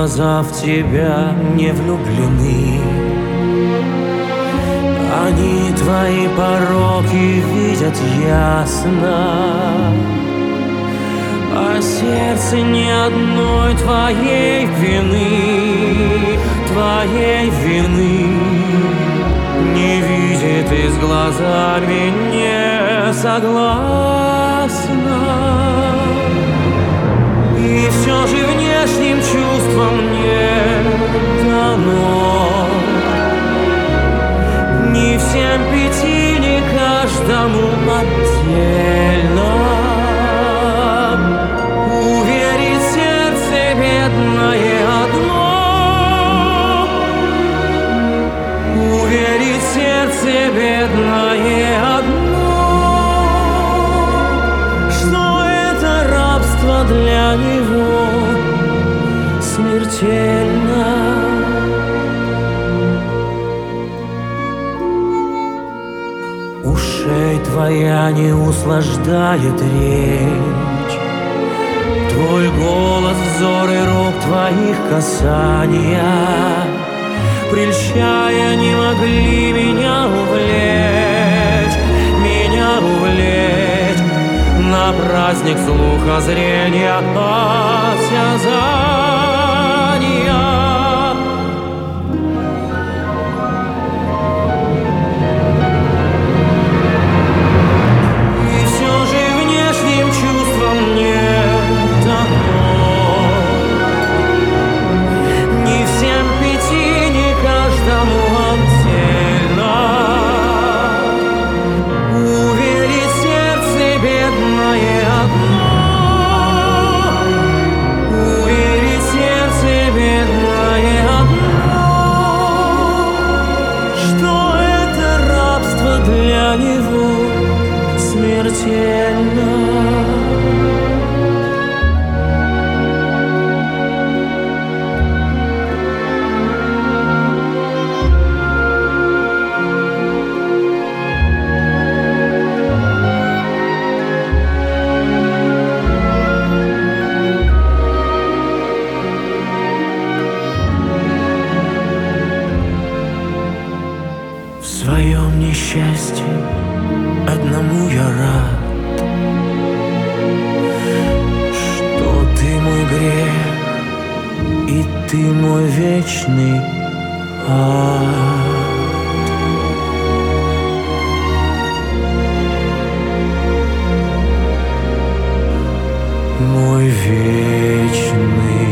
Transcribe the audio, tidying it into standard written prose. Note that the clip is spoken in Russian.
глаза в тебя не влюблены. Они твои пороки видят ясно, а сердце ни одной твоей вины, твоей вины не видит и с глазами не согласна. И все же внешним чувством не дано ни всем пяти, ни каждому отдельно уверить сердце бедное одно, уверить сердце бедное одно, что это рабство для него смертельно. Ушей твоя не услаждает речь, твой голос, взоры рук твоих касания, прельщая, не могли меня увлечь, меня увлечь на праздник слуха, зрения, осязания. Для него смертельно. В своем несчастье одному я рад, что ты мой грех и ты мой вечный ад. Мой вечный